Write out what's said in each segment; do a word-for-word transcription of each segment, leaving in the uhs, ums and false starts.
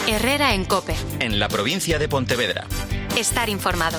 Herrera en COPE. En la provincia de Pontevedra. Estar informado.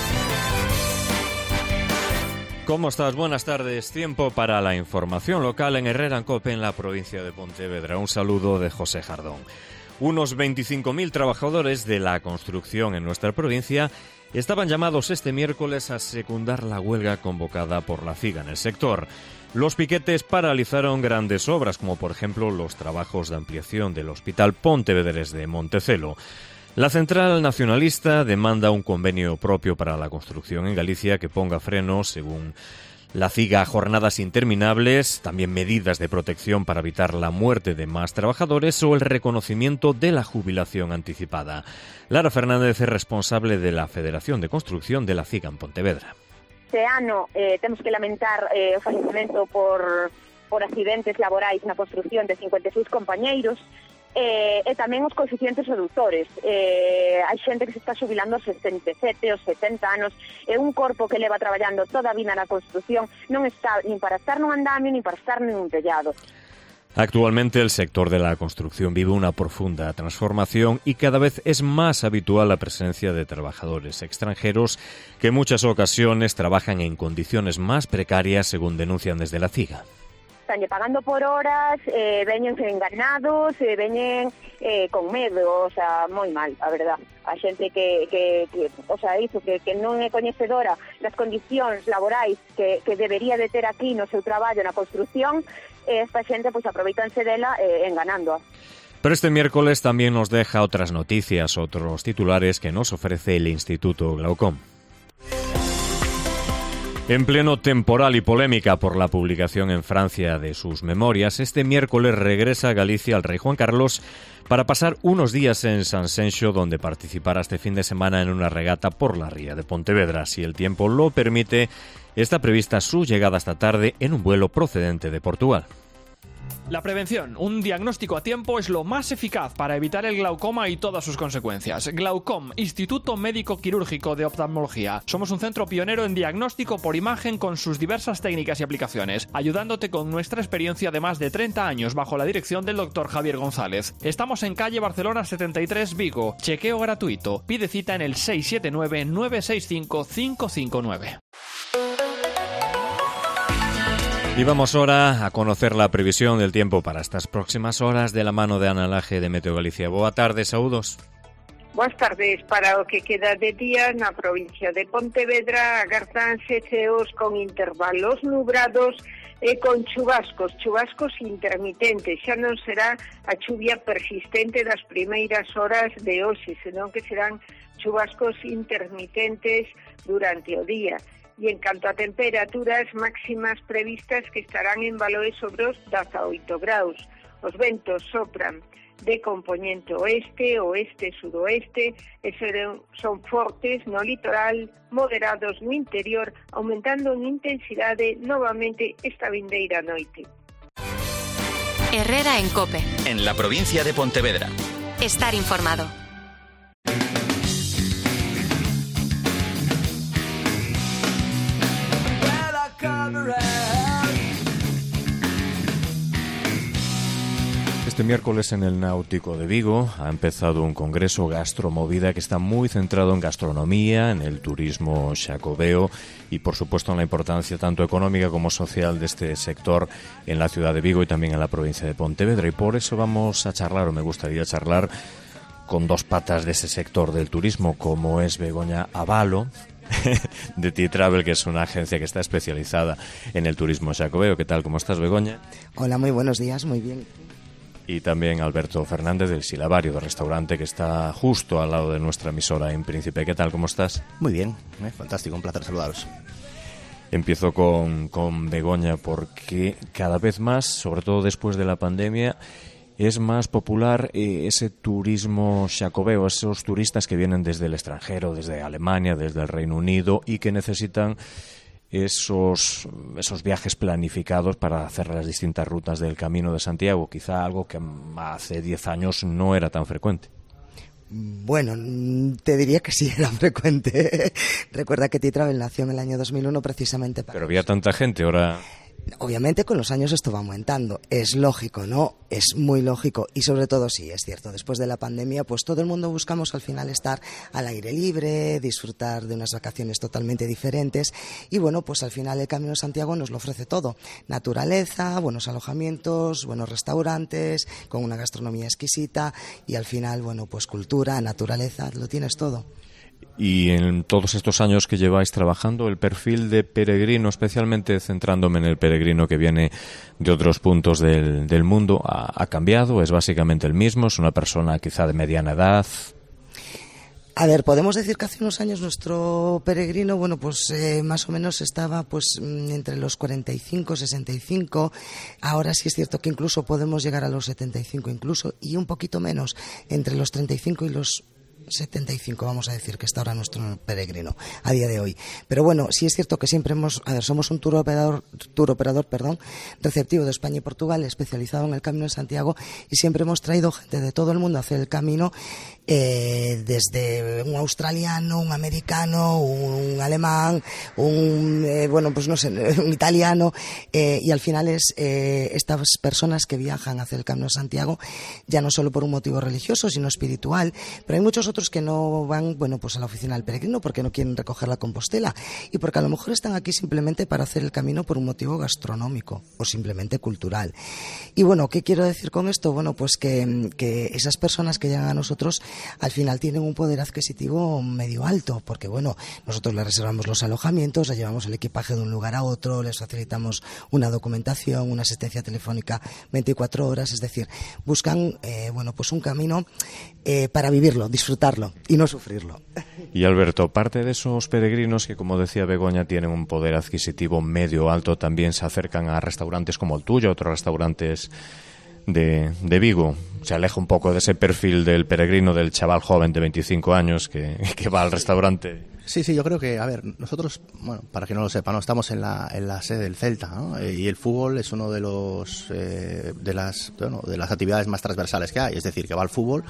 ¿Cómo estás? Buenas tardes. Tiempo para la información local en Herrera en COPE en la provincia de Pontevedra. Un saludo de José Jardón. Unos veinticinco mil trabajadores de la construcción en nuestra provincia estaban llamados este miércoles a secundar la huelga convocada por la CIGA en el sector. Los piquetes paralizaron grandes obras, como por ejemplo los trabajos de ampliación del Hospital Pontevedrés de Montecelo. La central nacionalista demanda un convenio propio para la construcción en Galicia que ponga freno, según la CIGA, a jornadas interminables, también medidas de protección para evitar la muerte de más trabajadores o el reconocimiento de la jubilación anticipada. Lara Fernández es responsable de la Federación de Construcción de la CIGA en Pontevedra. Este ano eh, temos que lamentar eh, o falecemento por, por accidentes laborais na construcción de cincuenta e seis compañeiros eh, e tamén os coeficientes redutores. Eh, hai xente que se está xubilando aos sesenta e sete, aos setenta anos, e un corpo que leva traballando toda a vida na construcción non está nin para estar nun andamio nin para estar nun tellado. Actualmente el sector de la construcción vive una profunda transformación y cada vez es más habitual la presencia de trabajadores extranjeros que en muchas ocasiones trabajan en condiciones más precarias, según denuncian desde la CIGA. Están pagando por horas, eh, veñen enganados, eh, veñen eh, con medo, o sea, moi mal, a verdad. A xente que, que, que o sea, iso, que, que non é coñecedora das condicións laborais que, que debería de ter aquí no seu traballo na construcción, esta xente pues aproveitanse dela eh, enganándoa. Pero este miércoles también nos deja otras noticias, otros titulares que nos ofrece el Instituto Glaucom. En pleno temporal y polémica por la publicación en Francia de sus memorias, este miércoles regresa a Galicia el rey Juan Carlos para pasar unos días en Sanxenxo, donde participará este fin de semana en una regata por la ría de Pontevedra. Si el tiempo lo permite, está prevista su llegada esta tarde en un vuelo procedente de Portugal. La prevención, un diagnóstico a tiempo, es lo más eficaz para evitar el glaucoma y todas sus consecuencias. Glaucom, Instituto Médico Quirúrgico de Oftalmología. Somos un centro pionero en diagnóstico por imagen con sus diversas técnicas y aplicaciones, ayudándote con nuestra experiencia de más de treinta años bajo la dirección del doctor Javier González. Estamos en calle Barcelona setenta y tres, Vigo. Chequeo gratuito. Pide cita en el seis siete nueve, nueve seis cinco, cinco cinco nueve. Y vamos ahora a conocer la previsión del tiempo para estas próximas horas de la mano de Ana Laje de Meteo Galicia. Boa tarde, saúdos. Boas tardes. Para o que queda de día na provincia de Pontevedra agardanse ceos con intervalos nubrados e con chubascos, chubascos intermitentes. Xa non será a chuvia persistente das primeiras horas de hoxe, senón que serán chubascos intermitentes durante o día. E en canto a temperaturas máximas previstas que estarán en valores sobre os dezaoito graus. Os ventos sopran de compoñente oeste, oeste, sudoeste, e son fortes no litoral, moderados no interior, aumentando en intensidade novamente esta vindeira noite. Herrera en COPE. En la provincia de Pontevedra. Estar informado. Este miércoles en el Náutico de Vigo ha empezado un congreso Gastromovida que está muy centrado en gastronomía, en el turismo xacobeo y por supuesto en la importancia tanto económica como social de este sector en la ciudad de Vigo y también en la provincia de Pontevedra. Y por eso vamos a charlar, o me gustaría charlar, con dos patas de ese sector del turismo, como es Begoña Abalo, de T-Travel, que es una agencia que está especializada en el turismo xacobeo. ¿Qué tal? ¿Cómo estás, Begoña? Hola, muy buenos días, muy bien. Y también Alberto Fernández del Silabario, del restaurante que está justo al lado de nuestra emisora en Príncipe. ¿Qué tal? ¿Cómo estás? Muy bien, ¿eh? Fantástico, un placer saludaros. Empiezo con, con Begoña, porque cada vez más, sobre todo después de la pandemia, es más popular eh, ese turismo xacobeo, esos turistas que vienen desde el extranjero, desde Alemania, desde el Reino Unido y que necesitan esos, esos viajes planificados para hacer las distintas rutas del Camino de Santiago, quizá algo que hace diez años no era tan frecuente. Bueno, te diría que sí era frecuente. Recuerda que T-Travel nació en el año dos mil uno precisamente para... Pero había tanta gente, ahora... Obviamente con los años esto va aumentando, es lógico, ¿no? Es muy lógico y sobre todo sí, es cierto, después de la pandemia pues todo el mundo buscamos al final estar al aire libre, disfrutar de unas vacaciones totalmente diferentes y bueno, pues al final el Camino de Santiago nos lo ofrece todo, naturaleza, buenos alojamientos, buenos restaurantes, con una gastronomía exquisita y al final, bueno, pues cultura, naturaleza, lo tienes todo. Y en todos estos años que lleváis trabajando, el perfil de peregrino, especialmente centrándome en el peregrino que viene de otros puntos del, del mundo, ¿ha, ha cambiado? ¿Es básicamente el mismo? ¿Es una persona quizá de mediana edad? A ver, podemos decir que hace unos años nuestro peregrino, bueno, pues eh, más o menos estaba pues entre los cuarenta y cinco, sesenta y cinco. Ahora sí es cierto que incluso podemos llegar a los setenta y cinco incluso, y un poquito menos, entre los treinta y cinco y los setenta y cinco, vamos a decir que está ahora nuestro peregrino a día de hoy. Pero bueno, sí es cierto que siempre hemos, a ver, somos un tour operador, tour operador, perdón, receptivo de España y Portugal, especializado en el Camino de Santiago, y siempre hemos traído gente de todo el mundo a hacer el camino, eh, desde un australiano, un americano, un alemán, un, eh, bueno, pues no sé, un italiano, eh, y al final es eh, estas personas que viajan a hacer el Camino de Santiago, ya no solo por un motivo religioso, sino espiritual, pero hay muchos otros que no van, bueno, pues a la oficina del peregrino porque no quieren recoger la Compostela y porque a lo mejor están aquí simplemente para hacer el camino por un motivo gastronómico o simplemente cultural. Y bueno, ¿qué quiero decir con esto? Bueno, pues que, que esas personas que llegan a nosotros al final tienen un poder adquisitivo medio alto, porque bueno, nosotros les reservamos los alojamientos, les llevamos el equipaje de un lugar a otro, les facilitamos una documentación, una asistencia telefónica veinticuatro horas, es decir, buscan, eh, bueno, pues un camino eh, para vivirlo, disfrutarlo y no sufrirlo. Y Alberto, parte de esos peregrinos que, como decía Begoña, tienen un poder adquisitivo medio alto, también se acercan a restaurantes como el tuyo, otros restaurantes de, de Vigo. Se aleja un poco de ese perfil del peregrino, del chaval joven de veinticinco años que, que va al restaurante. Sí, sí, yo creo que, a ver, nosotros, bueno, para que no lo sepa, no estamos en la, en la sede del Celta, ¿no? Y el fútbol es uno de los eh, de las bueno, de las actividades más transversales que hay, es decir, que va al fútbol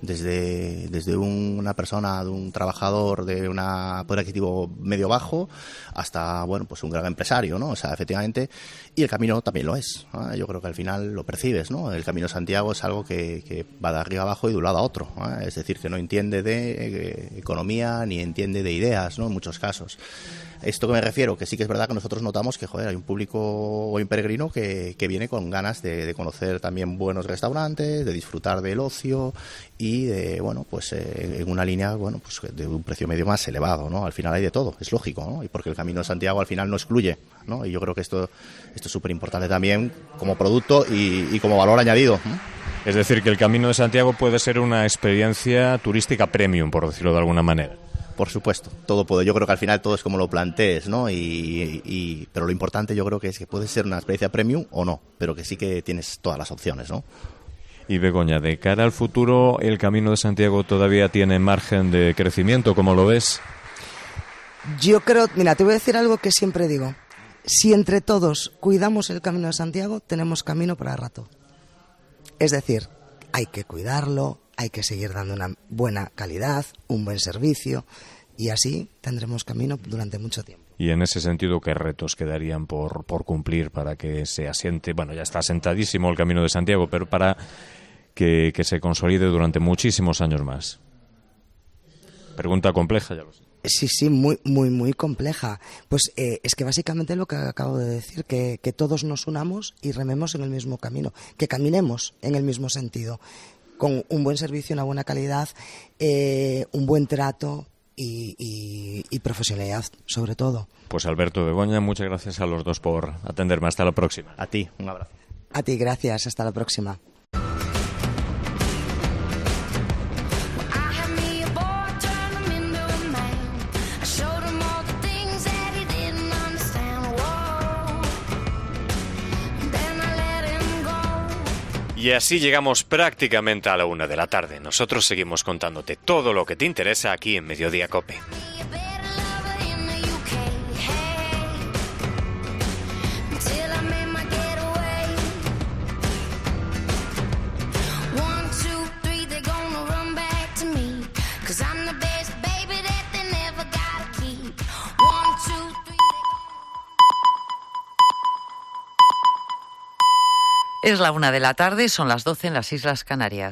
desde desde un, una persona, de un trabajador de un poder adquisitivo medio bajo hasta, bueno, pues un gran empresario, ¿no? O sea, efectivamente, y el camino también lo es, ¿no? Yo creo que al final lo percibes, ¿no? El Camino de Santiago es algo que, que va de arriba abajo y de un lado a otro, ¿no? Es decir, que no entiende de eh, economía ni entiende de ideas, ¿no? En muchos casos. Esto que me refiero, que sí que es verdad que nosotros notamos que, joder, hay un público o un peregrino que, que viene con ganas de, de conocer también buenos restaurantes, de disfrutar del ocio y de, bueno, pues eh, en una línea, bueno, pues de un precio medio más elevado, ¿no? Al final hay de todo, es lógico, ¿no? Y porque el Camino de Santiago al final no excluye, ¿no? Y yo creo que esto, esto es súper importante también como producto y, y como valor añadido, ¿no? Es decir, que el Camino de Santiago puede ser una experiencia turística premium, por decirlo de alguna manera. Por supuesto, todo puede. Yo creo que al final todo es como lo plantees, ¿no? Y, y, pero lo importante yo creo que es que puede ser una experiencia premium o no, pero que sí que tienes todas las opciones, ¿no? Y Begoña, de cara al futuro, ¿el Camino de Santiago todavía tiene margen de crecimiento? ¿Cómo lo ves? Yo creo, mira, te voy a decir algo que siempre digo. Si entre todos cuidamos el Camino de Santiago, tenemos camino para rato. Es decir, hay que cuidarlo, hay que seguir dando una buena calidad, un buen servicio, y así tendremos camino durante mucho tiempo. Y en ese sentido, ¿qué retos quedarían por, por cumplir para que se asiente? Bueno, ya está asentadísimo el Camino de Santiago, pero para que, que se consolide durante muchísimos años más. Pregunta compleja, ya lo sé. Sí, sí, muy, muy, muy compleja. Pues eh, es que básicamente lo que acabo de decir, que, que todos nos unamos y rememos en el mismo camino, que caminemos en el mismo sentido, con un buen servicio, una buena calidad, eh, un buen trato y, y, y profesionalidad, sobre todo. Pues Alberto, Begoña, muchas gracias a los dos por atenderme. Hasta la próxima. A ti, un abrazo. A ti, gracias. Hasta la próxima. Y así llegamos prácticamente a la una de la tarde. Nosotros seguimos contándote todo lo que te interesa aquí en Mediodía Cope. Es la una de la tarde, son las doce en las Islas Canarias.